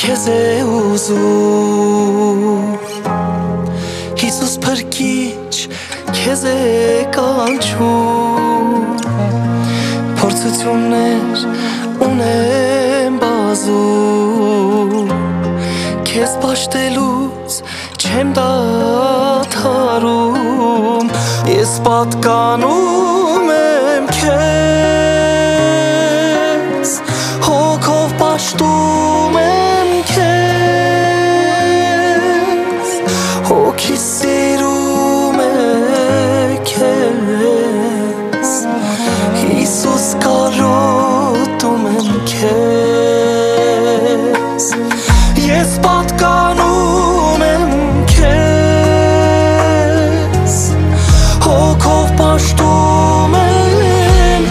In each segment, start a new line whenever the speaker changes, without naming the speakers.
քեզ է ուզում Հիսուս փրկիչ քեզ է կանչում Փորձություններ ունեմ բազում Քեզ պաշտելուց չեմ դադարում Ես պատկանում եմ քեզ Հոգով պաշտում եմ քեզ Հոգիս սիրում է քեզ Հիսուս կարոտում եմ քեզ Ես պատկանում եմ քեզ Հոգով պաշտում եմ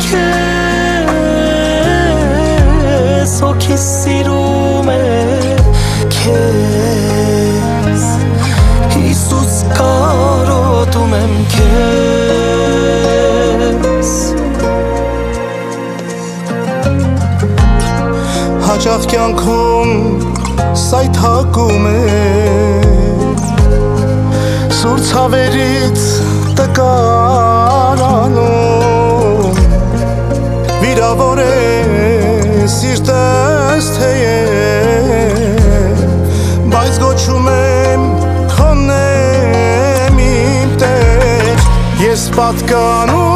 քեզ Հոգիս սիրում է քեզ Հիսուս կարոտում եմ քեզ Հաճախ կյանքում սայթակում է Սուր ցավերից տկարանում Վիրավոր է սիրտս թեև Բայց գոչում եմ քոնն եմ իմ Տեր Ես պատկանում